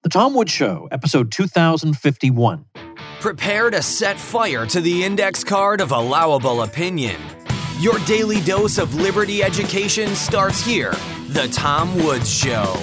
The Tom Woods Show, episode 2051. Prepare to set fire to the index card of allowable opinion. Your daily dose of liberty education starts here. The Tom Woods Show.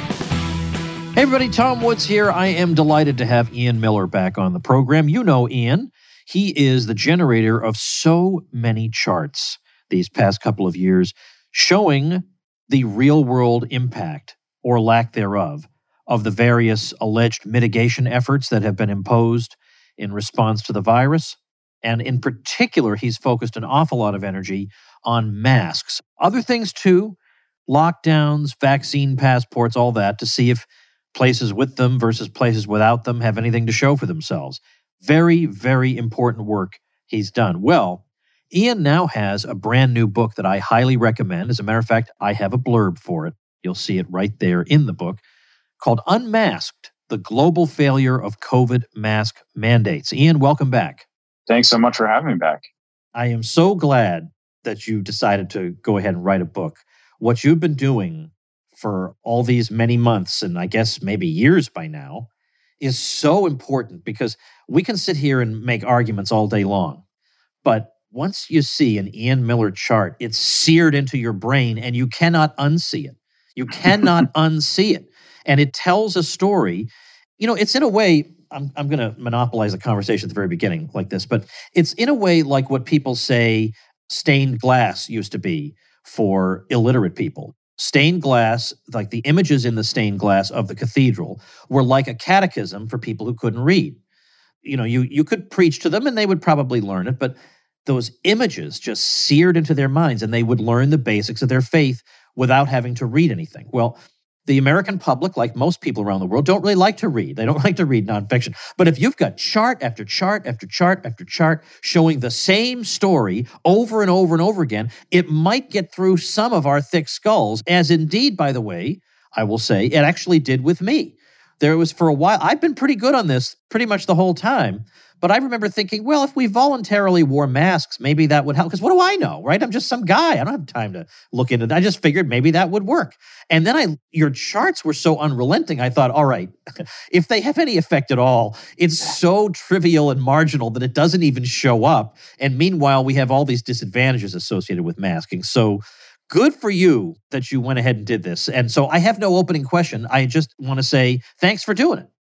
Hey everybody, Tom Woods here. I am delighted to have Ian Miller back on the program. You know Ian. He is the generator of so many charts these past couple of years showing the real-world impact, or lack thereof, of the various alleged mitigation efforts that have been imposed in response to the virus. And in particular, he's focused an awful lot of energy on masks. Other things too, lockdowns, vaccine passports, all that, to see if places with them versus places without them have anything to show for themselves. Very, very important work he's done. Well, Ian now has a brand new book that I highly recommend. As a matter of fact, I have a blurb for it. You'll see it right there in the book, called Unmasked, The Global Failure of COVID Mask Mandates. Ian, welcome back. Thanks so much for having me back. I am so glad that you decided to go ahead and write a book. What you've been doing for all these many months, and I guess maybe years by now, is so important because we can sit here and make arguments all day long. But once you see an Ian Miller chart, it's seared into your brain and you cannot unsee it. You cannot unsee it. And it tells a story. You know, it's in a way, I'm going to monopolize the conversation at the very beginning like this, but it's in a way like what people say stained glass used to be for illiterate people. Stained glass, like the images in the stained glass of the cathedral, were like a catechism for people who couldn't read. You know, you could preach to them and they would probably learn it, but those images just seared into their minds and they would learn the basics of their faith without having to read anything. Well, the American public, like most people around the world, don't really like to read. They don't like to read nonfiction. But if you've got chart after chart after chart after chart showing the same story over and over and over again, it might get through some of our thick skulls, as indeed, by the way, I will say, it actually did with me. There was for a while, I've been pretty good on this pretty much the whole time. But I remember thinking, well, if we voluntarily wore masks, maybe that would help. Because what do I know, right? I'm just some guy. I don't have time to look into that. I just figured maybe that would work. And then your charts were so unrelenting, I thought, all right, if they have any effect at all, it's so trivial and marginal that it doesn't even show up. And meanwhile, we have all these disadvantages associated with masking. So good for you that you went ahead and did this. And so I have no opening question. I just want to say thanks for doing it.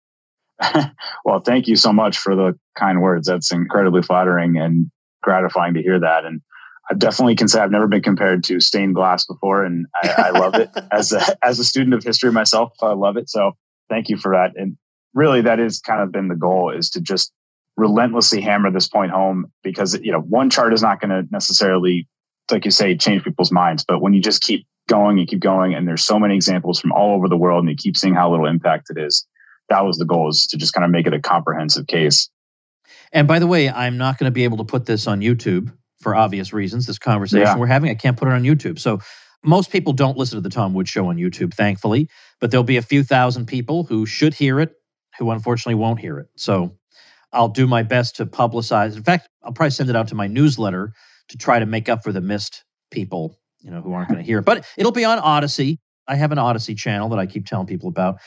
Well, thank you so much for the kind words. That's incredibly flattering and gratifying to hear that. And I definitely can say I've never been compared to stained glass before, and I love it. As a student of history myself, I love it. So thank you for that. And really, that is kind of been the goal, is to just relentlessly hammer this point home, because one chart is not going to necessarily, like you say, change people's minds. But when you just keep going and there's so many examples from all over the world, and you keep seeing how little impact it is. That was the goal, is to just kind of make it a comprehensive case. And by the way, I'm not going to be able to put this on YouTube for obvious reasons. This conversation we're having, I can't put it on YouTube. So most people don't listen to the Tom Woods Show on YouTube, thankfully. But there'll be a few thousand people who should hear it, who unfortunately won't hear it. So I'll do my best to publicize. In fact, I'll probably send it out to my newsletter to try to make up for the missed people, who aren't going to hear it. But it'll be on Odyssey. I have an Odyssey channel that I keep telling people about,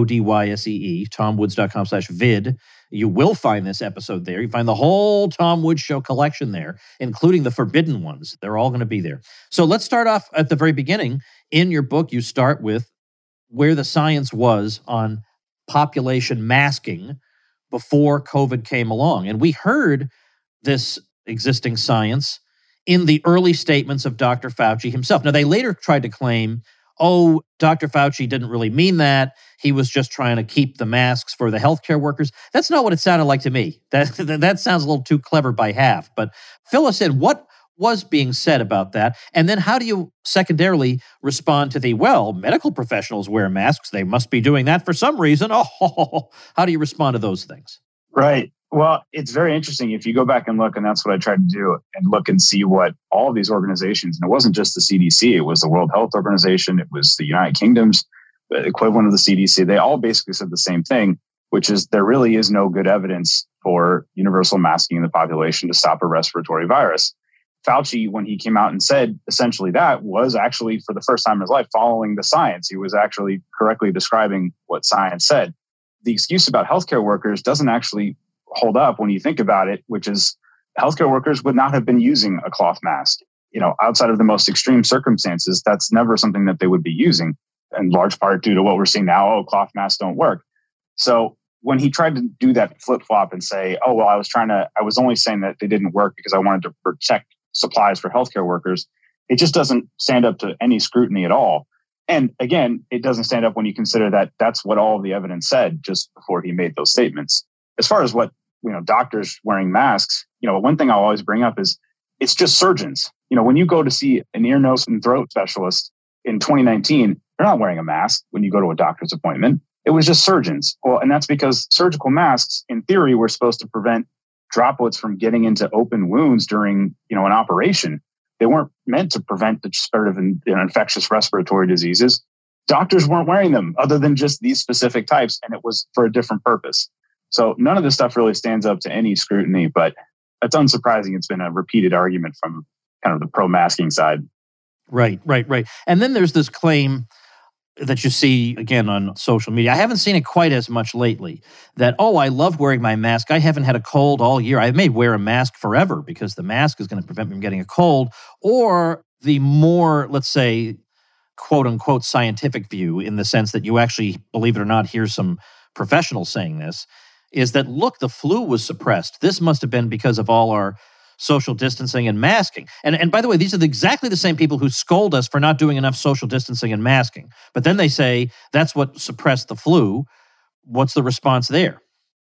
ODYSEE, tomwoods.com/vid. You will find this episode there. You find the whole Tom Woods Show collection there, including the forbidden ones. They're all going to be there. So let's start off at the very beginning. In your book, you start with where the science was on population masking before COVID came along. And we heard this existing science in the early statements of Dr. Fauci himself. Now, they later tried to claim, oh, Dr. Fauci didn't really mean that. He was just trying to keep the masks for the healthcare workers. That's not what it sounded like to me. That sounds a little too clever by half. But fill us in. What was being said about that? And then how do you secondarily respond to the, well, medical professionals wear masks. They must be doing that for some reason. Oh, how do you respond to those things? Right. Well, it's very interesting. If you go back and look, and that's what I tried to do, and look and see what all of these organizations, and it wasn't just the CDC, it was the World Health Organization, it was the United Kingdom's equivalent of the CDC. They all basically said the same thing, which is there really is no good evidence for universal masking in the population to stop a respiratory virus. Fauci, when he came out and said essentially that, was actually, for the first time in his life, following the science. He was actually correctly describing what science said. the excuse about healthcare workers doesn't actually hold up when you think about it, which is healthcare workers would not have been using a cloth mask. Outside of the most extreme circumstances, that's never something that they would be using, in large part due to what we're seeing now. Oh, cloth masks don't work. So when he tried to do that flip flop and say, oh, well, I was only saying that they didn't work because I wanted to protect supplies for healthcare workers, it just doesn't stand up to any scrutiny at all. And again, it doesn't stand up when you consider that that's what all of the evidence said just before he made those statements. As far as what, doctors wearing masks, one thing I'll always bring up is it's just surgeons. When you go to see an ear, nose, and throat specialist in 2019, they're not wearing a mask when you go to a doctor's appointment. It was just surgeons. Well, and that's because surgical masks, in theory, were supposed to prevent droplets from getting into open wounds during, an operation. They weren't meant to prevent the spread of infectious respiratory diseases. Doctors weren't wearing them other than just these specific types, and it was for a different purpose. So none of this stuff really stands up to any scrutiny, but it's unsurprising. It's been a repeated argument from kind of the pro-masking side. Right. And then there's this claim that you see again on social media. I haven't seen it quite as much lately that, oh, I love wearing my mask. I haven't had a cold all year. I may wear a mask forever because the mask is going to prevent me from getting a cold. Or the more, let's say, quote unquote, scientific view, in the sense that you actually, believe it or not, hear some professionals saying this, is that, look, the flu was suppressed. This must have been because of all our social distancing and masking. And by the way, these are exactly the same people who scold us for not doing enough social distancing and masking. But then they say that's what suppressed the flu. What's the response there?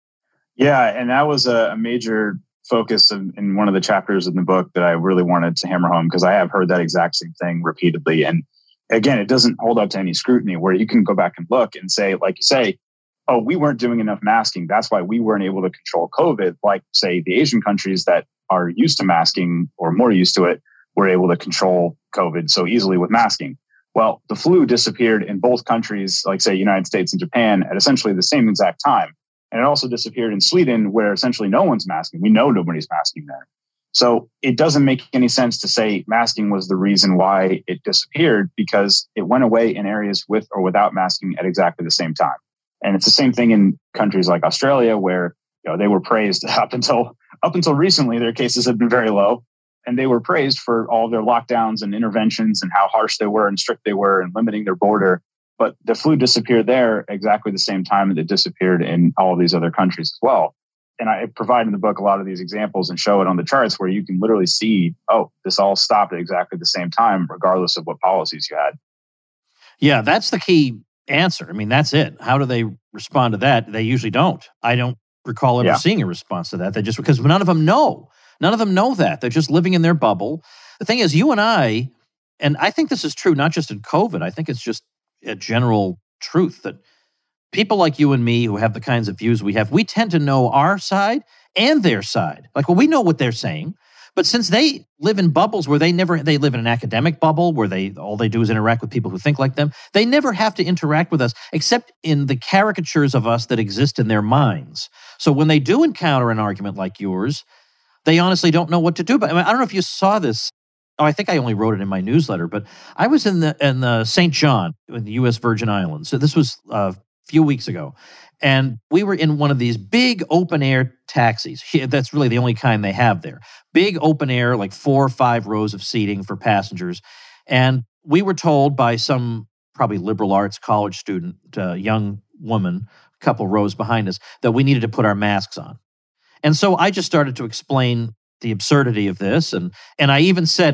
Yeah, and that was a major focus in one of the chapters in the book that I really wanted to hammer home, because I have heard that exact same thing repeatedly. And again, it doesn't hold up to any scrutiny, where you can go back and look and say, like you say, oh, we weren't doing enough masking. That's why we weren't able to control COVID. Like, say, the Asian countries that are used to masking or more used to it were able to control COVID so easily with masking. Well, the flu disappeared in both countries, like, say, United States and Japan, at essentially the same exact time. And it also disappeared in Sweden, where essentially no one's masking. We know nobody's masking there. So it doesn't make any sense to say masking was the reason why it disappeared, because it went away in areas with or without masking at exactly the same time. And it's the same thing in countries like Australia, where they were praised up until recently. Their cases had been very low, and they were praised for all their lockdowns and interventions and how harsh they were and strict they were and limiting their border. But the flu disappeared there exactly the same time that it disappeared in all of these other countries as well. And I provide in the book a lot of these examples and show it on the charts, where you can literally see, oh, this all stopped at exactly the same time, regardless of what policies you had. Yeah, that's the key answer. I mean, that's it. How do they respond to that? They usually don't. I don't recall ever seeing a response to that. They just, because none of them know. None of them know that. They're just living in their bubble. The thing is, you and I think this is true not just in COVID, I think it's just a general truth that people like you and me who have the kinds of views we have, we tend to know our side and their side. Like, well, we know what they're saying. But since they live in bubbles where they live in an academic bubble where all they do is interact with people who think like them, they never have to interact with us except in the caricatures of us that exist in their minds. So when they do encounter an argument like yours, they honestly don't know what to do. But I don't know if you saw this. Oh, I think I only wrote it in my newsletter, but I was in the St. John in the U.S. Virgin Islands. So this was a few weeks ago. And we were in one of these big open air taxis. That's really the only kind they have there. Big open air, like 4 or 5 rows of seating for passengers. And we were told by some probably liberal arts college student, young woman, a couple rows behind us, that we needed to put our masks on. And so I just started to explain the absurdity of this. And I even said,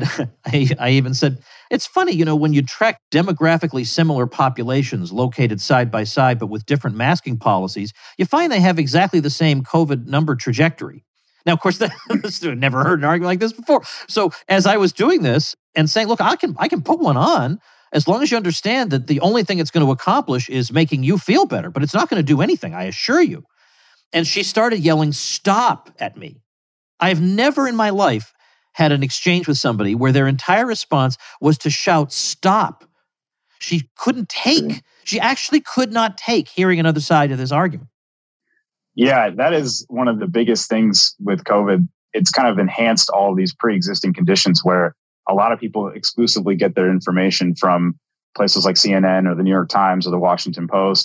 it's funny, when you track demographically similar populations located side by side, but with different masking policies, you find they have exactly the same COVID number trajectory. Now, of course, I've never heard an argument like this before. So as I was doing this and saying, look, I can put one on as long as you understand that the only thing it's going to accomplish is making you feel better, but it's not going to do anything, I assure you. And she started yelling, "Stop," at me. I've never in my life had an exchange with somebody where their entire response was to shout, "Stop." She actually could not take hearing another side of this argument. Yeah, that is one of the biggest things with COVID. It's kind of enhanced all of these pre-existing conditions where a lot of people exclusively get their information from places like CNN or the New York Times or the Washington Post. And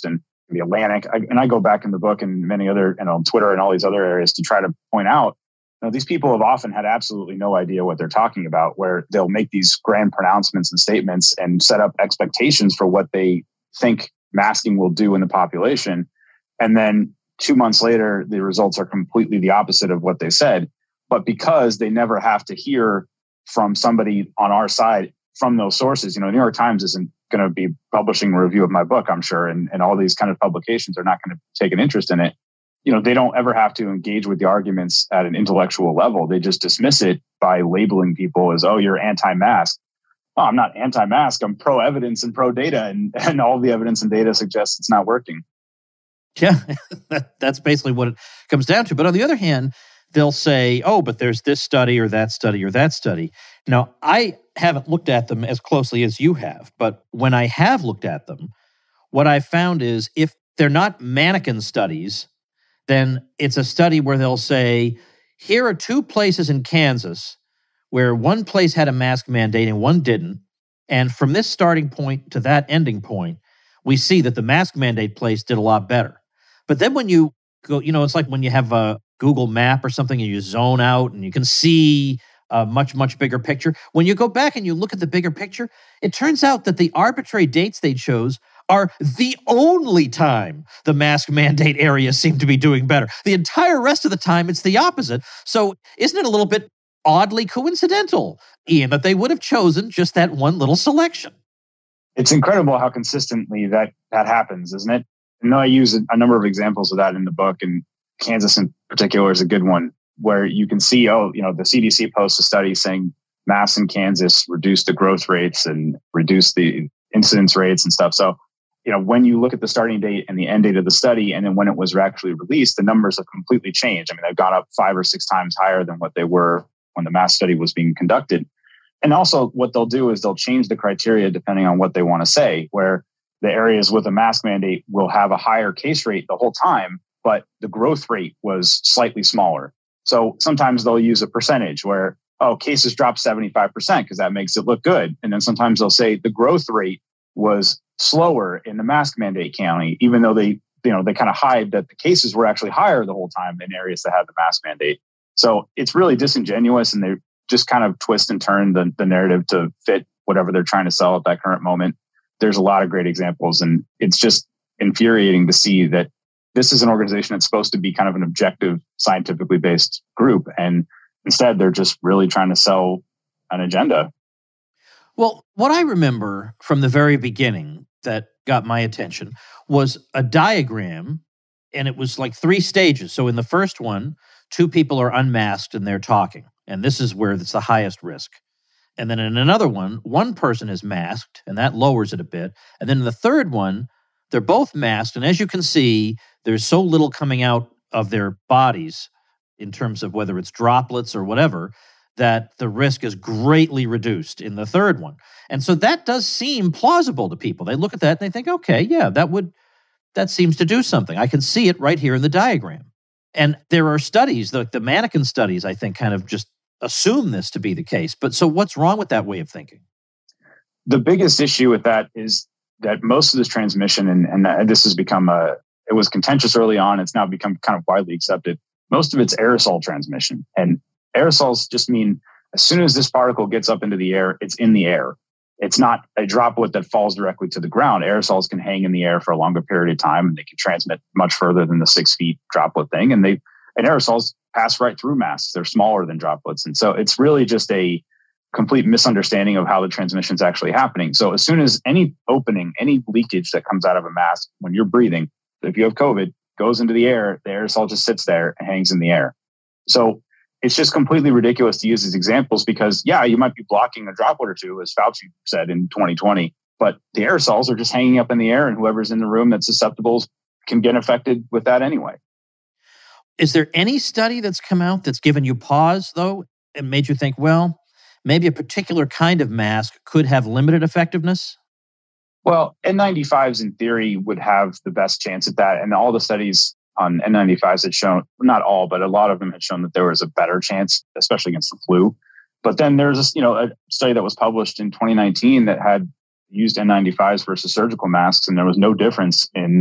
The Atlantic. And I go back in the book and many other, and on Twitter and all these other areas to try to point out, these people have often had absolutely no idea what they're talking about, where they'll make these grand pronouncements and statements and set up expectations for what they think masking will do in the population. And then 2 months later, the results are completely the opposite of what they said. But because they never have to hear from somebody on our side from those sources, New York Times isn't going to be publishing a review of my book, I'm sure, and all these kind of publications are not going to take an interest in it. They don't ever have to engage with the arguments at an intellectual level. They just dismiss it by labeling people as, oh, you're anti-mask. Oh, I'm not anti-mask. I'm pro-evidence and pro-data, and all the evidence and data suggests it's not working. Yeah, that's basically what it comes down to. But on the other hand, they'll say, oh, but there's this study or that study or that study. Now, I haven't looked at them as closely as you have, but when I have looked at them, what I've found is if they're not mannequin studies, then it's a study where they'll say, here are 2 places in Kansas where one place had a mask mandate and one didn't. And from this starting point to that ending point, we see that the mask mandate place did a lot better. But then when you go, it's like when you have a Google map or something and you zone out and you can see a much, much bigger picture. When you go back and you look at the bigger picture, it turns out that the arbitrary dates they chose are the only time the mask mandate areas seem to be doing better. The entire rest of the time, it's the opposite. So isn't it a little bit oddly coincidental, Ian, that they would have chosen just that one little selection? It's incredible how consistently that happens, isn't it? And I use a number of examples of that in the book, and Kansas in particular is a good one, where you can see, the CDC posts a study saying masks in Kansas reduce the growth rates and reduce the incidence rates and stuff. So, when you look at the starting date and the end date of the study, and then when it was actually released, the numbers have completely changed. I mean, they've gone up 5 or 6 times higher than what they were when the mask study was being conducted. And also what they'll do is they'll change the criteria depending on what they want to say, where the areas with a mask mandate will have a higher case rate the whole time, but the growth rate was slightly smaller. So sometimes they'll use a percentage where, cases dropped 75% because that makes it look good. And then sometimes they'll say the growth rate was slower in the mask mandate county, even though they kind of hide that the cases were actually higher the whole time in areas that had the mask mandate. So it's really disingenuous, and they just kind of twist and turn the narrative to fit whatever they're trying to sell at that current moment. There's a lot of great examples, and it's just infuriating to see that this is an organization that's supposed to be kind of an objective, scientifically based group. And instead, they're just really trying to sell an agenda. Well, what I remember from the very beginning that got my attention was a diagram, and it was like 3 stages. So in the first one, 2 people are unmasked and they're talking, and this is where it's the highest risk. And then in another one person is masked, and that lowers it a bit. And then in the third one, they're both masked, and as you can see, there's so little coming out of their bodies in terms of whether it's droplets or whatever, that the risk is greatly reduced in the third one. And so that does seem plausible to people. They look at that and they think, okay, yeah, that seems to do something. I can see it right here in the diagram. And there are studies, the mannequin studies, I think, kind of just assume this to be the case. But so what's wrong with that way of thinking? The biggest issue with that is that most of this transmission, and this has become it was contentious early on, it's now become kind of widely accepted. Most of it's aerosol transmission. And aerosols just mean as soon as this particle gets up into the air, it's in the air. It's not a droplet that falls directly to the ground. Aerosols can hang in the air for a longer period of time, and they can transmit much further than the 6 feet droplet thing. And aerosols pass right through masks. They're smaller than droplets. And so it's really just a complete misunderstanding of how the transmission is actually happening. So as soon as any opening, any leakage that comes out of a mask when you're breathing, if you have COVID, goes into the air, the aerosol just sits there and hangs in the air. So it's just completely ridiculous to use these examples because, yeah, you might be blocking a droplet or 2, as Fauci said in 2020, but the aerosols are just hanging up in the air, and whoever's in the room that's susceptible can get affected with that anyway. Is there any study that's come out that's given you pause, though, and made you think, well, maybe a particular kind of mask could have limited effectiveness? Well, N95s in theory would have the best chance at that. And all the studies on N95s had shown, not all, but a lot of them had shown that there was a better chance, especially against the flu. But then there's a study that was published in 2019 that had used N95s versus surgical masks, and there was no difference in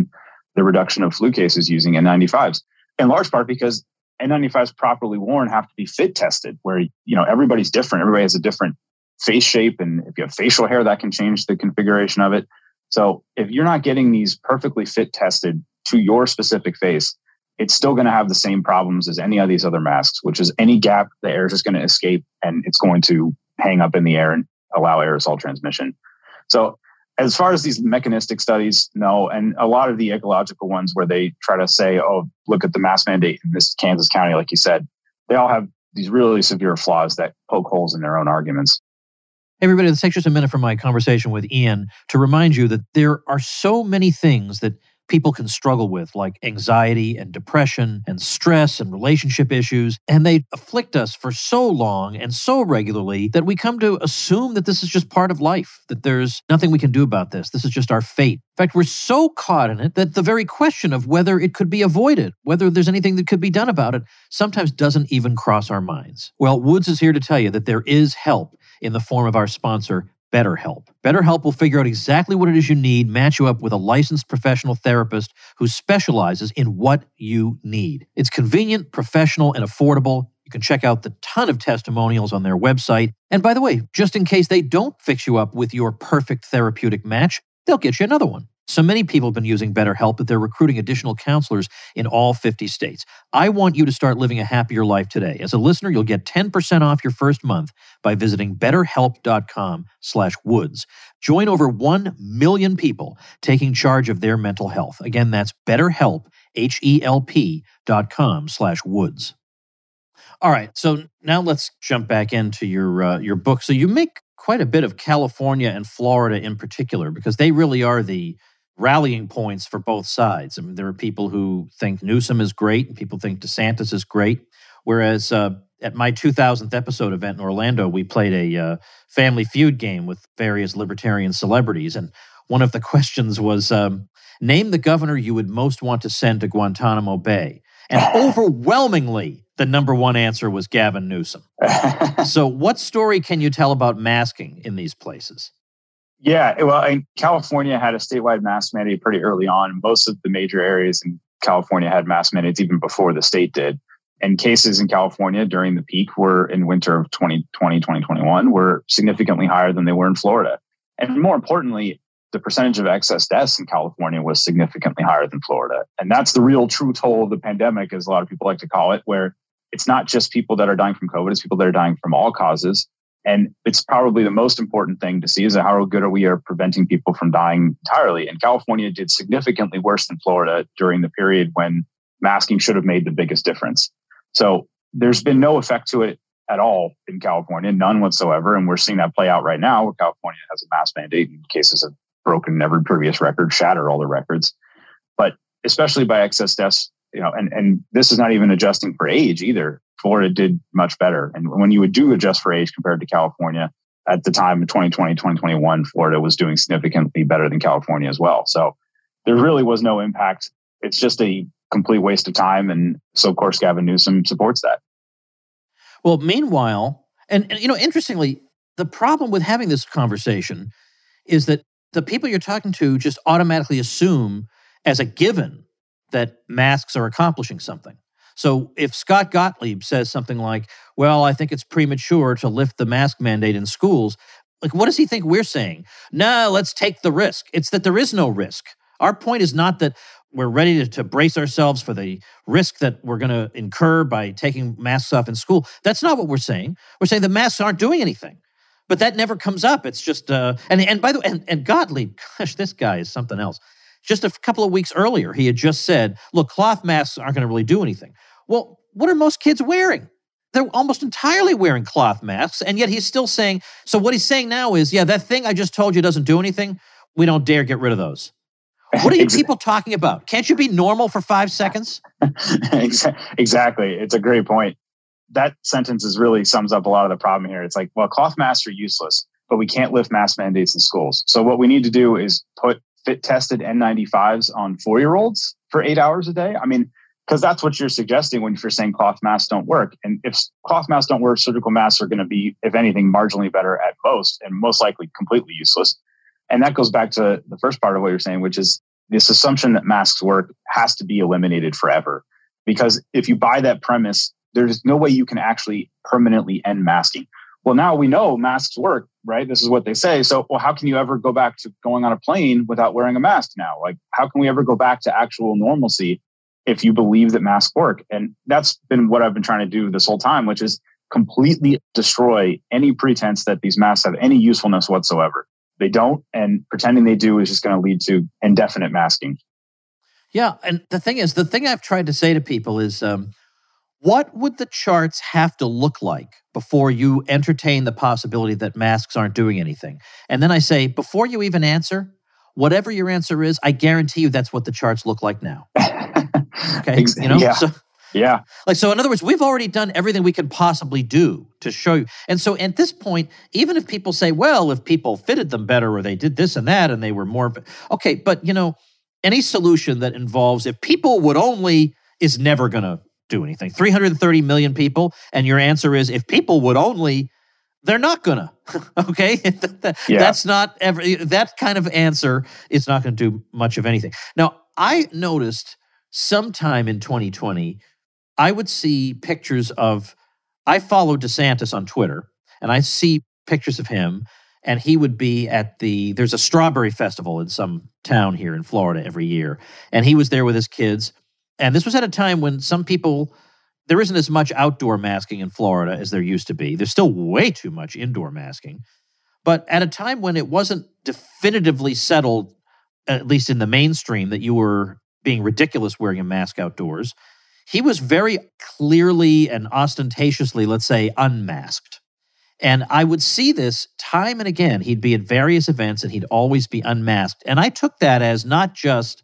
the reduction of flu cases using N95s, in large part because N95s properly worn have to be fit tested, where everybody's different. Everybody has a different face shape, and if you have facial hair, that can change the configuration of it. So if you're not getting these perfectly fit tested to your specific face, it's still going to have the same problems as any of these other masks, which is any gap, the air is just going to escape and it's going to hang up in the air and allow aerosol transmission. So as far as these mechanistic studies, no. And a lot of the ecological ones where they try to say, oh, look at the mask mandate in this Kansas County, like you said, they all have these really severe flaws that poke holes in their own arguments. Hey, everybody, let's take just a minute from my conversation with Ian to remind you that there are so many things that people can struggle with, like anxiety and depression and stress and relationship issues, and they afflict us for so long and so regularly that we come to assume that this is just part of life, that there's nothing we can do about this. This is just our fate. In fact, we're so caught in it that the very question of whether it could be avoided, whether there's anything that could be done about it, sometimes doesn't even cross our minds. Well, Woods is here to tell you that there is help in the form of our sponsor, BetterHelp. BetterHelp will figure out exactly what it is you need, match you up with a licensed professional therapist who specializes in what you need. It's convenient, professional, and affordable. You can check out the ton of testimonials on their website. And by the way, just in case they don't fix you up with your perfect therapeutic match, they'll get you another one. So many people have been using BetterHelp that they're recruiting additional counselors in all 50 states. I want you to start living a happier life today. As a listener, you'll get 10% off your first month by visiting betterhelp.com/woods. Join over 1 million people taking charge of their mental health. Again, that's BetterHelp, HELP.com/woods. All right, so now let's jump back into your book. So you make quite a bit of California and Florida in particular, because they really are the rallying points for both sides. I mean, there are people who think Newsom is great and people think DeSantis is great. Whereas at my 2000th episode event in Orlando, we played a Family Feud game with various libertarian celebrities. And one of the questions was, name the governor you would most want to send to Guantanamo Bay. And overwhelmingly, the number one answer was Gavin Newsom. So what story can you tell about masking in these places? Yeah, well, California had a statewide mask mandate pretty early on. Most of the major areas in California had mask mandates even before the state did. And cases in California during the peak were in winter of 2020, 2021 were significantly higher than they were in Florida. And more importantly, the percentage of excess deaths in California was significantly higher than Florida. And that's the real true toll of the pandemic, as a lot of people like to call it, where it's not just people that are dying from COVID, it's people that are dying from all causes. And it's probably the most important thing to see is how good are we at preventing people from dying entirely. And California did significantly worse than Florida during the period when masking should have made the biggest difference. So there's been no effect to it at all in California, none whatsoever. And we're seeing that play out right now where California has a mask mandate and cases have broken every previous record, shattered all the records. But especially by excess deaths, and this is not even adjusting for age either. Florida did much better. And when you would do adjust for age compared to California, at the time of 2020, 2021, Florida was doing significantly better than California as well. So there really was no impact. It's just a complete waste of time. And so, of course, Gavin Newsom supports that. Well, meanwhile, and interestingly, the problem with having this conversation is that the people you're talking to just automatically assume as a given that masks are accomplishing something. So if Scott Gottlieb says something like, well, I think it's premature to lift the mask mandate in schools, like, what does he think we're saying? No, let's take the risk. It's that there is no risk. Our point is not that we're ready to brace ourselves for the risk that we're going to incur by taking masks off in school. That's not what we're saying. We're saying the masks aren't doing anything. But that never comes up. It's just, and by the way, and Gottlieb, gosh, this guy is something else. Just a couple of weeks earlier, he had just said, look, cloth masks aren't going to really do anything. Well, what are most kids wearing? They're almost entirely wearing cloth masks, and yet he's still saying, so what he's saying now is, yeah, that thing I just told you doesn't do anything. We don't dare get rid of those. What are you people talking about? Can't you be normal for 5 seconds? Exactly. It's a great point. That sentence really sums up a lot of the problem here. It's like, well, cloth masks are useless, but we can't lift mask mandates in schools. So what we need to do is put fit-tested N95s on 4-year-olds for 8 hours a day. I mean, because that's what you're suggesting when you're saying cloth masks don't work. And if cloth masks don't work, surgical masks are going to be, if anything, marginally better at most, and most likely completely useless. And that goes back to the first part of what you're saying, which is this assumption that masks work has to be eliminated forever. Because if you buy that premise, there's no way you can actually permanently end masking. Well, now we know masks work, right? This is what they say. So, well, how can you ever go back to going on a plane without wearing a mask now? Like, how can we ever go back to actual normalcy if you believe that masks work? And that's been what I've been trying to do this whole time, which is completely destroy any pretense that these masks have any usefulness whatsoever. They don't, and pretending they do is just going to lead to indefinite masking. Yeah, and the thing I've tried to say to people is, what would the charts have to look like before you entertain the possibility that masks aren't doing anything? And then I say, before you even answer, whatever your answer is, I guarantee you that's what the charts look like now. Okay, you know? Yeah. So, yeah. So in other words, we've already done everything we can possibly do to show you. And so at this point, even if people say, well, if people fitted them better or they did this and that and they were more, okay, but any solution that involves if people would only is never going to do anything. 330 million people, and your answer is if people would only, they're not gonna. Okay, that's not that kind of answer is not going to do much of anything. Now, I noticed sometime in 2020, I would see pictures of. I follow DeSantis on Twitter, and I see pictures of him, and he would be at there's a strawberry festival in some town here in Florida every year, and he was there with his kids. And this was at a time when there isn't as much outdoor masking in Florida as there used to be. There's still way too much indoor masking. But at a time when it wasn't definitively settled, at least in the mainstream, that you were being ridiculous wearing a mask outdoors, he was very clearly and ostentatiously, let's say, unmasked. And I would see this time and again. He'd be at various events and he'd always be unmasked. And I took that as not just,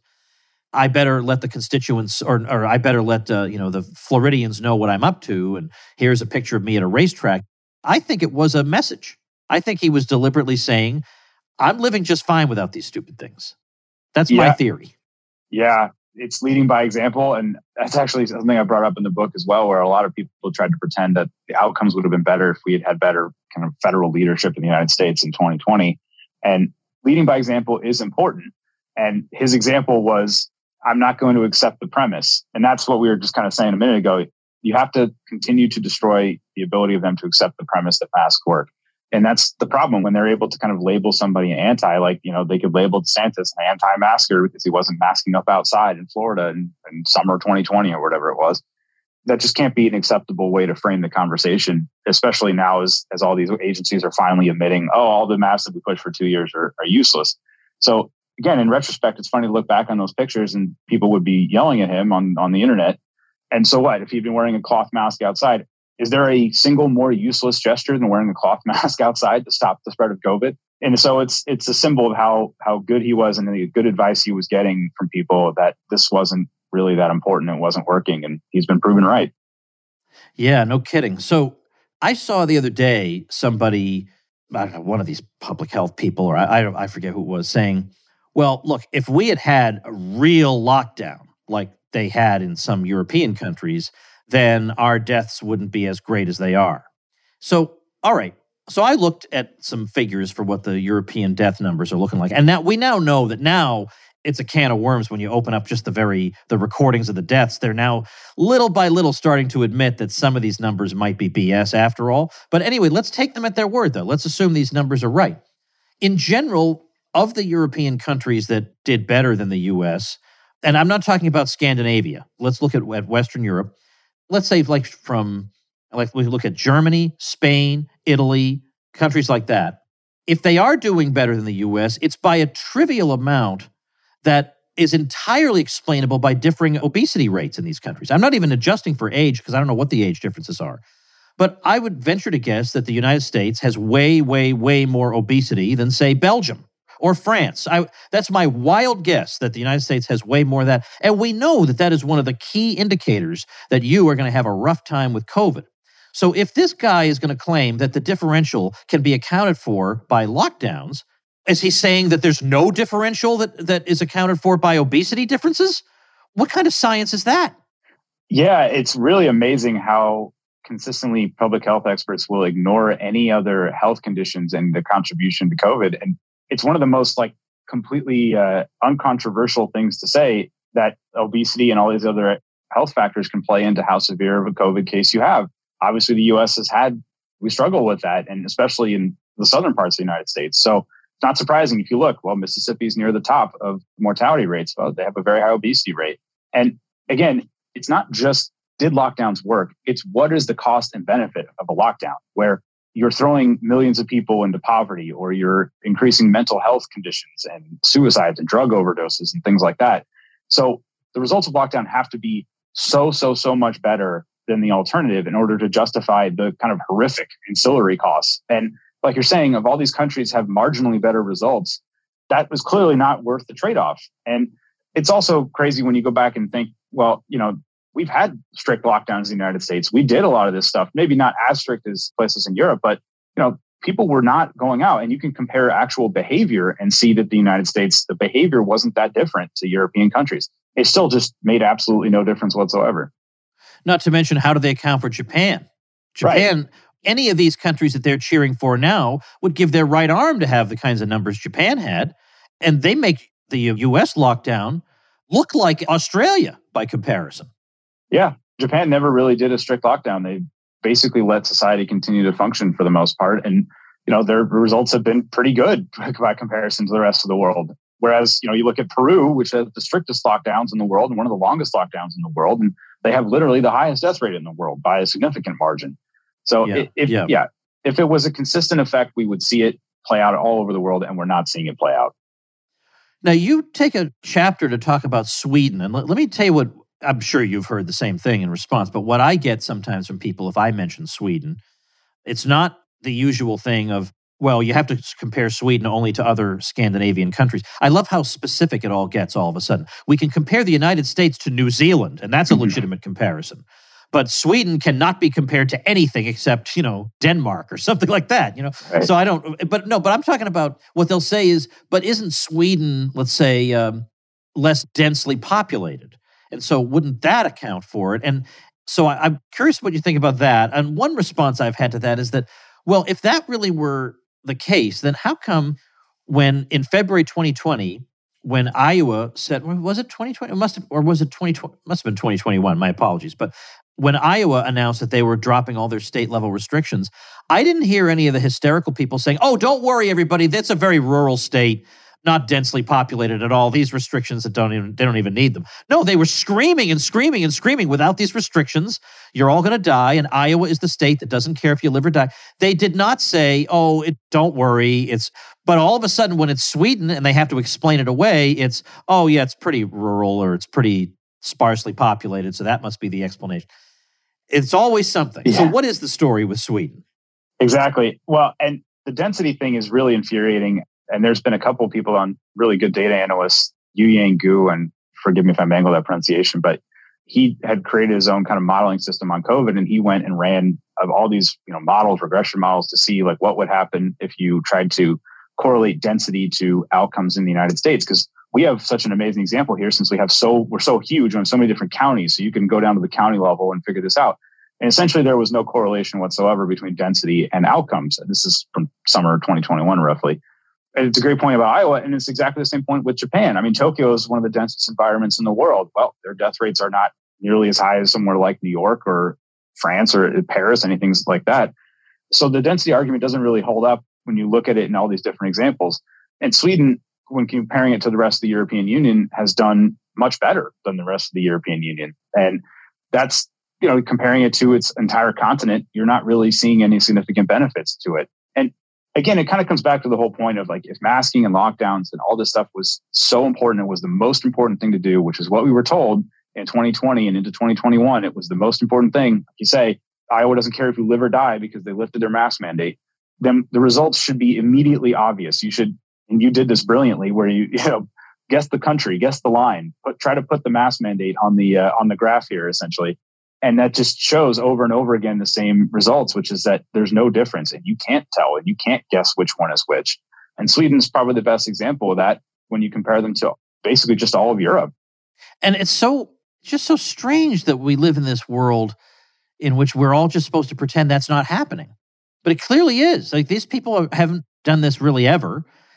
I better let the constituents or I better let the Floridians know what I'm up to, and here's a picture of me at a racetrack. I think it was a message. I think he was deliberately saying, I'm living just fine without these stupid things. That's my theory. Yeah, it's leading by example, and that's actually something I brought up in the book as well, where a lot of people tried to pretend that the outcomes would have been better if we had had better kind of federal leadership in the United States in 2020. And leading by example is important. And his example was, I'm not going to accept the premise. And that's what we were just kind of saying a minute ago. You have to continue to destroy the ability of them to accept the premise that masks work. And that's the problem when they're able to kind of label somebody an anti, they could label DeSantis an anti-masker because he wasn't masking up outside in Florida in summer 2020 or whatever it was. That just can't be an acceptable way to frame the conversation, especially now as all these agencies are finally admitting, all the masks that we pushed for 2 years are useless. So again, in retrospect, it's funny to look back on those pictures and people would be yelling at him on the internet. And so what? If he'd been wearing a cloth mask outside, is there a single more useless gesture than wearing a cloth mask outside to stop the spread of COVID? And so it's a symbol of how good he was and the good advice he was getting from people that this wasn't really that important. It wasn't working. And he's been proven right. Yeah, no kidding. So I saw the other day somebody, I don't know, one of these public health people, or I forget who it was, saying, well, look, if we had a real lockdown like they had in some European countries, then our deaths wouldn't be as great as they are. So, all right. So I looked at some figures for what the European death numbers are looking like. And now we know that now it's a can of worms when you open up just the recordings of the deaths. They're now little by little starting to admit that some of these numbers might be BS after all. But anyway, let's take them at their word, though. Let's assume these numbers are right. In general, of the European countries that did better than the U.S., and I'm not talking about Scandinavia. Let's look at Western Europe. Let's say we look at Germany, Spain, Italy, countries like that. If they are doing better than the U.S., it's by a trivial amount that is entirely explainable by differing obesity rates in these countries. I'm not even adjusting for age because I don't know what the age differences are. But I would venture to guess that the United States has way, way, way more obesity than, say, Belgium or France. That's my wild guess that the United States has way more of that. And we know that that is one of the key indicators that you are going to have a rough time with COVID. So if this guy is going to claim that the differential can be accounted for by lockdowns, is he saying that there's no differential that is accounted for by obesity differences? What kind of science is that? Yeah, it's really amazing how consistently public health experts will ignore any other health conditions and the contribution to COVID. And it's one of the most completely uncontroversial things to say that obesity and all these other health factors can play into how severe of a COVID case you have. Obviously, the U.S. we struggle with that, and especially in the southern parts of the United States. So it's not surprising if you look, well, Mississippi's near the top of mortality rates. Well, they have a very high obesity rate. And again, it's not just did lockdowns work? It's what is the cost and benefit of a lockdown where you're throwing millions of people into poverty, or you're increasing mental health conditions and suicides and drug overdoses and things like that. So the results of lockdown have to be so much better than the alternative in order to justify the kind of horrific ancillary costs. And like you're saying, of all these countries have marginally better results, that was clearly not worth the trade-off. And it's also crazy when you go back and think, well, we've had strict lockdowns in the United States. We did a lot of this stuff, maybe not as strict as places in Europe, but people were not going out, and you can compare actual behavior and see that the United States, the behavior wasn't that different to European countries. It still just made absolutely no difference whatsoever. Not to mention, how do they account for Japan? Japan, right. Any of these countries that they're cheering for now would give their right arm to have the kinds of numbers Japan had, and they make the U.S. lockdown look like Australia by comparison. Yeah, Japan never really did a strict lockdown. They basically let society continue to function for the most part. And, their results have been pretty good by comparison to the rest of the world. Whereas, you look at Peru, which has the strictest lockdowns in the world and one of the longest lockdowns in the world, and they have literally the highest death rate in the world by a significant margin. So if it was a consistent effect, we would see it play out all over the world, and we're not seeing it play out. Now, you take a chapter to talk about Sweden, and let me tell you what, I'm sure you've heard the same thing in response, but what I get sometimes from people if I mention Sweden, it's not the usual thing of, well, you have to compare Sweden only to other Scandinavian countries. I love how specific it all gets all of a sudden. We can compare the United States to New Zealand, and that's a legitimate comparison. But Sweden cannot be compared to anything except, Denmark or something like that, Right. So but I'm talking about what they'll say is, but isn't Sweden, let's say, less densely populated? And so wouldn't that account for it? And so I'm curious what you think about that. And one response I've had to that is that, well, if that really were the case, then how come when in February 2020, when Iowa said, was it 2020? Was it 2020? Must have been 2021. My apologies. But when Iowa announced that they were dropping all their state level restrictions, I didn't hear any of the hysterical people saying, oh, don't worry, everybody. That's a very rural state, not densely populated at all. These restrictions they don't even need them. No, they were screaming and screaming and screaming. Without these restrictions, you're all going to die. And Iowa is the state that doesn't care if you live or die. They did not say, don't worry. But all of a sudden, when it's Sweden and they have to explain it away, it's, it's pretty rural or it's pretty sparsely populated. So that must be the explanation. It's always something. Yeah. So what is the story with Sweden? Exactly. Well, and the density thing is really infuriating. And there's been a couple of people on really good data analysts, Yu-Yang Gu, and forgive me if I mangle that pronunciation, but he had created his own kind of modeling system on COVID, and he went and ran all these models, regression models, to see like what would happen if you tried to correlate density to outcomes in the United States. Because we have such an amazing example here, since we're so huge on so many different counties, so you can go down to the county level and figure this out. And essentially, there was no correlation whatsoever between density and outcomes. And this is from summer 2021, roughly. And it's a great point about Iowa, and it's exactly the same point with Japan. I mean, Tokyo is one of the densest environments in the world. Well, their death rates are not nearly as high as somewhere like New York or France or Paris, anything like that. So the density argument doesn't really hold up when you look at it in all these different examples. And Sweden, when comparing it to the rest of the European Union, has done much better than the rest of the European Union. And that's, comparing it to its entire continent, you're not really seeing any significant benefits to it. And again, it kind of comes back to the whole point of like, if masking and lockdowns and all this stuff was so important, it was the most important thing to do, which is what we were told in 2020 and into 2021. It was the most important thing. Like you say, Iowa doesn't care if you live or die because they lifted their mask mandate. Then the results should be immediately obvious. You should, and you did this brilliantly, where you guess the country, guess the line, try to put the mask mandate on the graph here, essentially. And that just shows over and over again the same results, which is that there's no difference, and you can't tell, and you can't guess which one is which. And Sweden's probably the best example of that when you compare them to basically just all of Europe. And it's just so strange that we live in this world in which we're all just supposed to pretend that's not happening. But it clearly is. Like, these people haven't done this really ever.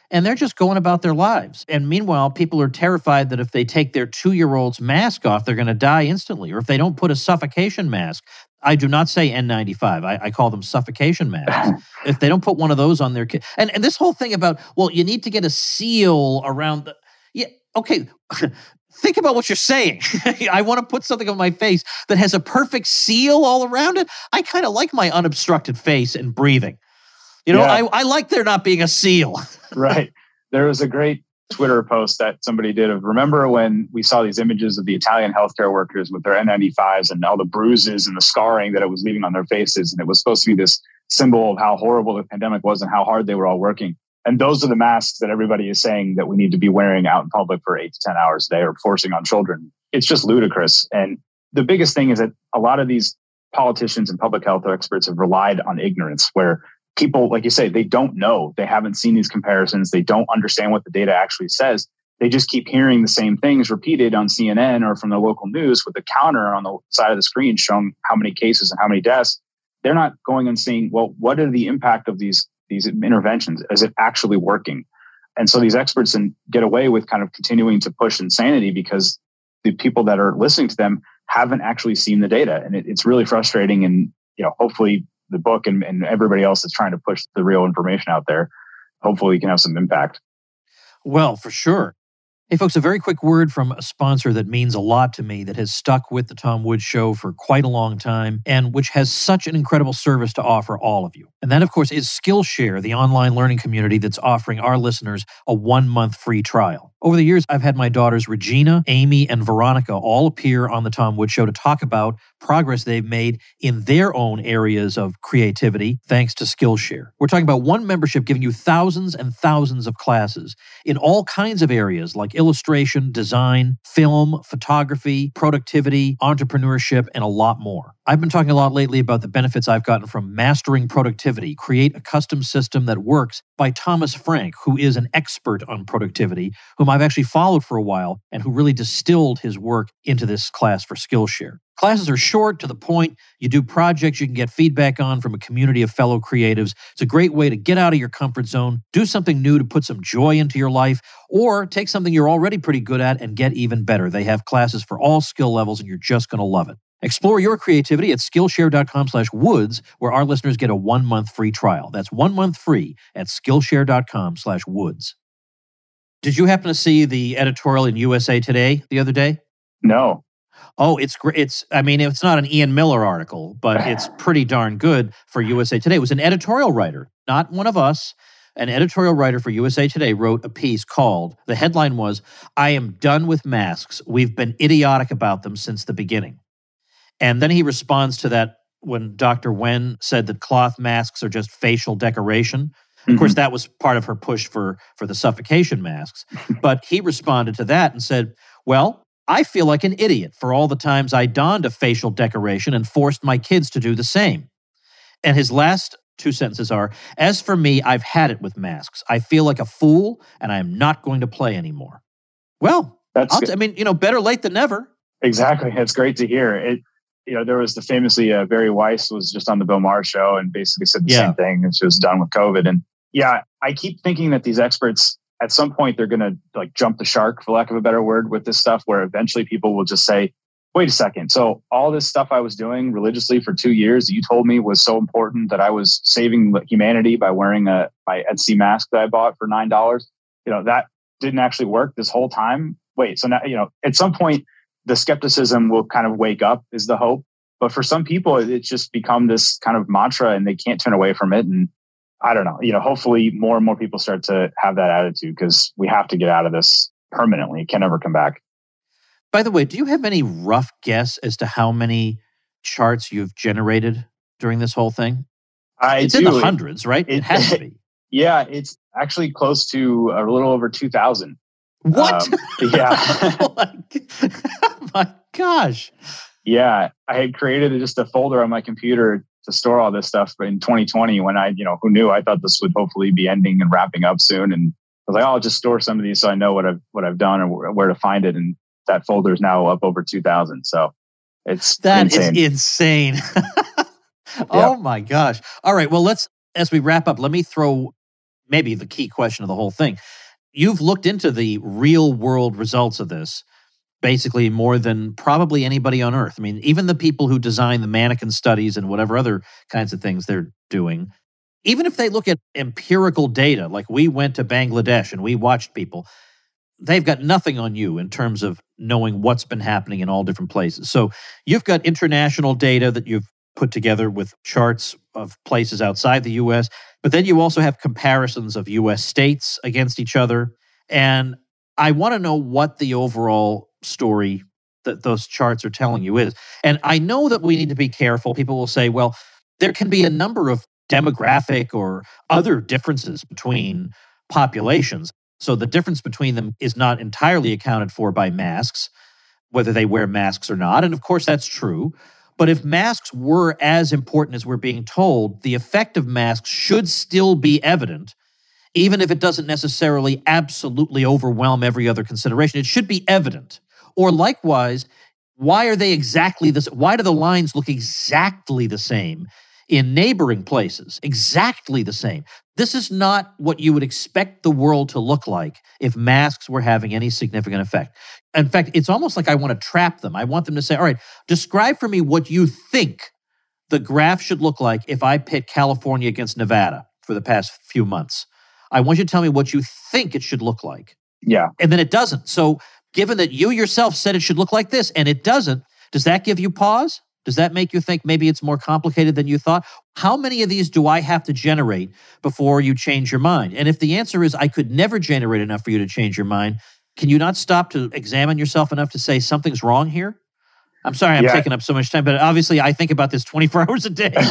and they're just going about their lives. And meanwhile, people are terrified that if they take their 2-year-old's mask off, they're going to die instantly. Or if they don't put a suffocation mask, I do not say N95. I call them suffocation masks. If they don't put one of those on their kid, and this whole thing about, well, you need to get a seal around the, yeah, okay. Think about what you're saying. I want to put something on my face that has a perfect seal all around it. I kind of like my unobstructed face and breathing. You know, yeah. I like there not being a seal. Right. There was a great Twitter post that somebody did of, remember when we saw these images of the Italian healthcare workers with their N95s and all the bruises and the scarring that it was leaving on their faces. And it was supposed to be this symbol of how horrible the pandemic was and how hard they were all working. And those are the masks that everybody is saying that we need to be wearing out in public for 8 to 10 hours a day or forcing on children. It's just ludicrous. And the biggest thing is that a lot of these politicians and public health experts have relied on ignorance, where people, like you say, they don't know. They haven't seen these comparisons. They don't understand what the data actually says. They just keep hearing the same things repeated on CNN or from the local news with the counter on the side of the screen showing how many cases and how many deaths. They're not going and seeing, well, what are the impact of these interventions? Is it actually working? And so these experts get away with kind of continuing to push insanity because the people that are listening to them haven't actually seen the data. And it's really frustrating. And, hopefully the book and everybody else that's trying to push the real information out there, hopefully can have some impact. Well, for sure. Hey, folks, a very quick word from a sponsor that means a lot to me, that has stuck with the Tom Woods Show for quite a long time, and which has such an incredible service to offer all of you. And that, of course, is Skillshare, the online learning community that's offering our listeners a 1-month free trial. Over the years, I've had my daughters Regina, Amy, and Veronica all appear on the Tom Woods Show to talk about progress they've made in their own areas of creativity thanks to Skillshare. We're talking about one membership giving you thousands and thousands of classes in all kinds of areas like illustration, design, film, photography, productivity, entrepreneurship, and a lot more. I've been talking a lot lately about the benefits I've gotten from Mastering Productivity, Create a Custom System That Works by Thomas Frank, who is an expert on productivity, whom I've actually followed for a while and who really distilled his work into this class for Skillshare. Classes are short, to the point. You do projects you can get feedback on from a community of fellow creatives. It's a great way to get out of your comfort zone, do something new to put some joy into your life, or take something you're already pretty good at and get even better. They have classes for all skill levels, and you're just going to love it. Explore your creativity at Skillshare.com/Woods, where our listeners get a 1-month free trial. That's 1 month free at Skillshare.com/Woods. Did you happen to see the editorial in USA Today the other day? No. Oh, it's great. It's not an Ian Miller article, but it's pretty darn good for USA Today. It was an editorial writer, not one of us. An editorial writer for USA Today wrote a piece called, the headline was, "I am done with masks. We've been idiotic about them since the beginning." And then he responds to that when Dr. Wen said that cloth masks are just facial decoration. Of course, that was part of her push for the suffocation masks. But he responded to that and said, well, I feel like an idiot for all the times I donned a facial decoration and forced my kids to do the same. And his last 2 sentences are, as for me, I've had it with masks. I feel like a fool and I am not going to play anymore. Well, better late than never. Exactly. It's great to hear. There was the famously Barry Weiss was just on the Bill Maher show and basically said the same thing, and she was done with COVID. And I keep thinking that these experts, at some point, they're going to jump the shark, for lack of a better word, with this stuff, where eventually people will just say, wait a second. So all this stuff I was doing religiously for 2 years, you told me was so important that I was saving humanity by wearing my Etsy mask that I bought for $9. That didn't actually work this whole time. Wait, so now, at some point, the skepticism will kind of wake up, is the hope. But for some people, it's just become this kind of mantra and they can't turn away from it. And I don't know, hopefully more and more people start to have that attitude, because we have to get out of this permanently. It can never come back. By the way, do you have any rough guess as to how many charts you've generated during this whole thing? It's in the hundreds, right? It has to be. Yeah, it's actually close to a little over 2,000. What? Yeah. Oh my gosh. Yeah. I had created just a folder on my computer to store all this stuff in 2020 when who knew? I thought this would hopefully be ending and wrapping up soon. And I was like, I'll just store some of these so I know what I've done and where to find it. And that folder is now up over 2,000. So that is insane. Oh my gosh. All right. Well, as we wrap up, let me throw maybe the key question of the whole thing. You've looked into the real world results of this basically more than probably anybody on earth. I mean, even the people who design the mannequin studies and whatever other kinds of things they're doing, even if they look at empirical data, like we went to Bangladesh and we watched people, they've got nothing on you in terms of knowing what's been happening in all different places. So you've got international data that you've put together with charts of places outside the U.S., but then you also have comparisons of U.S. states against each other. And I want to know what the overall story that those charts are telling you is. And I know that we need to be careful. People will say, well, there can be a number of demographic or other differences between populations. So the difference between them is not entirely accounted for by masks, whether they wear masks or not. And of course, that's true. But if masks were as important as we're being told, the effect of masks should still be evident, even if it doesn't necessarily absolutely overwhelm every other consideration. It should be evident. Or likewise, why are they exactly this? Why do the lines look exactly the same in neighboring places? Exactly the same. This is not what you would expect the world to look like if masks were having any significant effect. In fact, it's almost like I want to trap them. I want them to say, all right, describe for me what you think the graph should look like if I pit California against Nevada for the past few months. I want you to tell me what you think it should look like. Yeah. And then it doesn't. So given that you yourself said it should look like this and it doesn't, does that give you pause? Does that make you think maybe it's more complicated than you thought? How many of these do I have to generate before you change your mind? And if the answer is I could never generate enough for you to change your mind, can you not stop to examine yourself enough to say something's wrong here? I'm sorry I'm taking up so much time, but obviously I think about this 24 hours a day.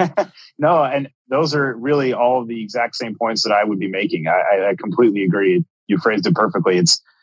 No, and those are really all the exact same points that I would be making. I completely agree. You phrased it perfectly.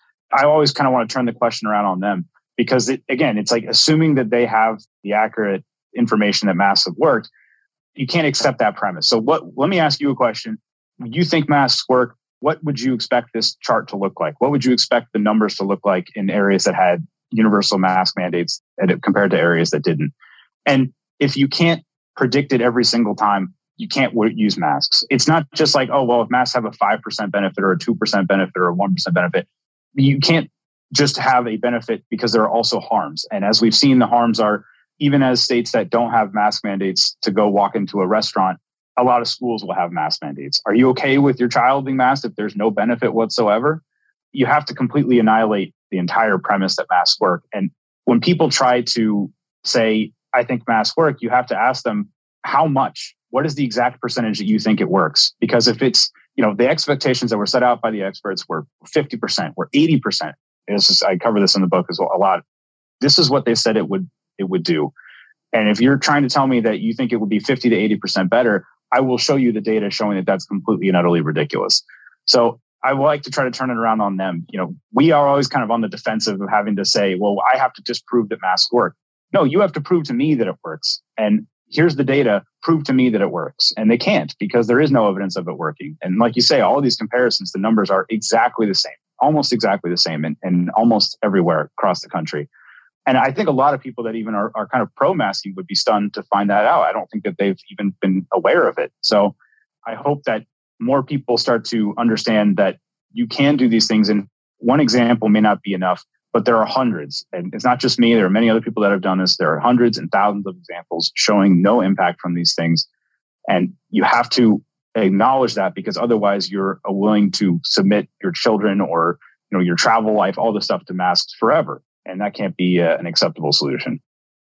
I always kind of want to turn the question around on them because, it's like assuming that they have the accurate information that masks have worked, you can't accept that premise. So let me ask you a question. You think masks work? What would you expect this chart to look like? What would you expect the numbers to look like in areas that had universal mask mandates compared to areas that didn't? And if you can't predict it every single time, you can't use masks. It's not just like, oh, well, if masks have a 5% benefit or a 2% benefit or a 1% benefit, you can't just have a benefit because there are also harms. And as we've seen, the harms are, even as states that don't have mask mandates to go walk into a restaurant, a lot of schools will have mask mandates. Are you okay with your child being masked if there's no benefit whatsoever? You have to completely annihilate the entire premise that masks work. And when people try to say, I think masks work, you have to ask them, how much? What is the exact percentage that you think it works? Because if it's, the expectations that were set out by the experts were 50%, were 80%. I cover this in the book as well a lot. This is what they said it would do. And if you're trying to tell me that you think it would be 50 to 80% better, I will show you the data showing that that's completely and utterly ridiculous. So I would like to try to turn it around on them. We are always kind of on the defensive of having to say, well, I have to disprove that masks work. No, you have to prove to me that it works. And here's the data, prove to me that it works. And they can't because there is no evidence of it working. And like you say, all of these comparisons, the numbers are exactly the same, almost exactly the same in almost everywhere across the country. And I think a lot of people that even are kind of pro-masking would be stunned to find that out. I don't think that they've even been aware of it. So I hope that more people start to understand that you can do these things. And one example may not be enough, but there are hundreds. And it's not just me. There are many other people that have done this. There are hundreds and thousands of examples showing no impact from these things. And you have to acknowledge that because otherwise you're willing to submit your children or your travel life, all this stuff to masks forever. And that can't be an acceptable solution.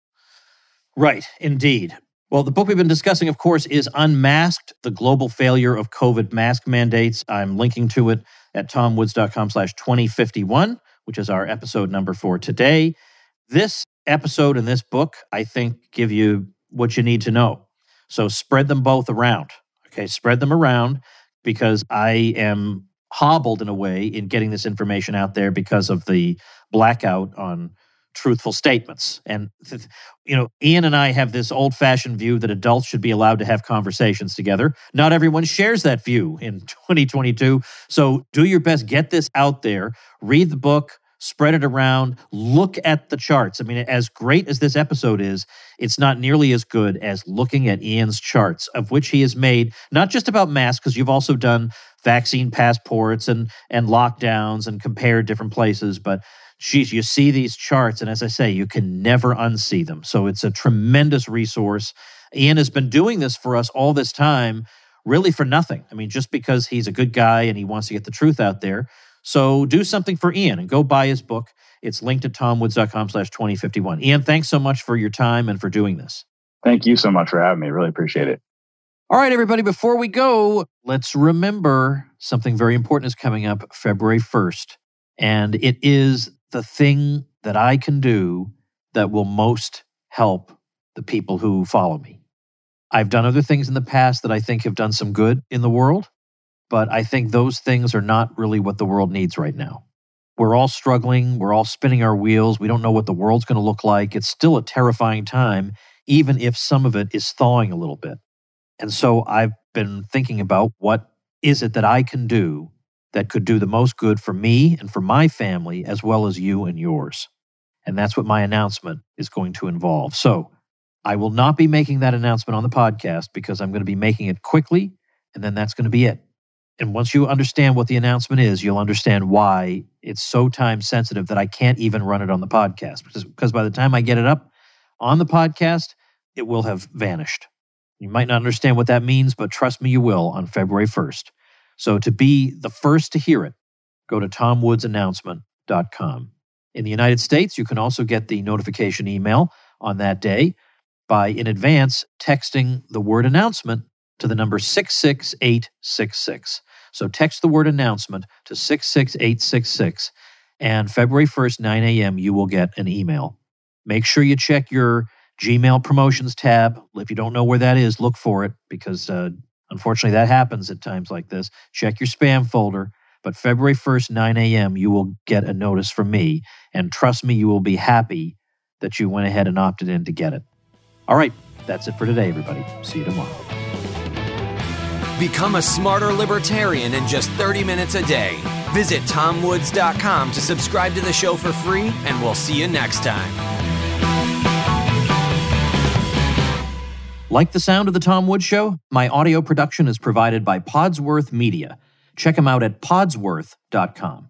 Right, indeed. Well, the book we've been discussing, of course, is Unmasked, The Global Failure of COVID Mask Mandates. I'm linking to it at tomwoods.com/2051, which is our episode number for today. This episode and this book, I think, give you what you need to know. So spread them both around. Okay, spread them around because I am hobbled in a way in getting this information out there because of the blackout on truthful statements. And, Ian and I have this old-fashioned view that adults should be allowed to have conversations together. Not everyone shares that view in 2022. So do your best, get this out there, read the book, spread it around, look at the charts. I mean, as great as this episode is, it's not nearly as good as looking at Ian's charts, of which he has made, not just about masks, because you've also done vaccine passports and lockdowns and compared different places, but geez, you see these charts, and as I say, you can never unsee them. So it's a tremendous resource. Ian has been doing this for us all this time, really for nothing. I mean, just because he's a good guy and he wants to get the truth out there. So do something for Ian and go buy his book. It's linked at tomwoods.com/2051. Ian, thanks so much for your time and for doing this. Thank you so much for having me. Really appreciate it. All right, everybody, before we go, let's remember something very important is coming up February 1st. And it is the thing that I can do that will most help the people who follow me. I've done other things in the past that I think have done some good in the world, but I think those things are not really what the world needs right now. We're all struggling. We're all spinning our wheels. We don't know what the world's going to look like. It's still a terrifying time, even if some of it is thawing a little bit. And so I've been thinking about what is it that I can do that could do the most good for me and for my family, as well as you and yours. And that's what my announcement is going to involve. So I will not be making that announcement on the podcast because I'm going to be making it quickly, and then that's going to be it. And once you understand what the announcement is, you'll understand why it's so time sensitive that I can't even run it on the podcast. Because by the time I get it up on the podcast, it will have vanished. You might not understand what that means, but trust me, you will on February 1st. So to be the first to hear it, go to tomwoodsannouncement.com. In the United States, you can also get the notification email on that day by, in advance, texting the word announcement to the number 66866. So text the word announcement to 66866, and February 1st, 9 a.m., you will get an email. Make sure you check your Gmail promotions tab. If you don't know where that is, look for it, because unfortunately that happens at times like this. Check your spam folder. But February 1st, 9 a.m., you will get a notice from me, and trust me, you will be happy that you went ahead and opted in to get it. All right, that's it for today, everybody. See you tomorrow. Become a smarter libertarian in just 30 minutes a day. Visit tomwoods.com to subscribe to the show for free, and we'll see you next time. Like the sound of The Tom Woods Show? My audio production is provided by Podsworth Media. Check them out at podsworth.com.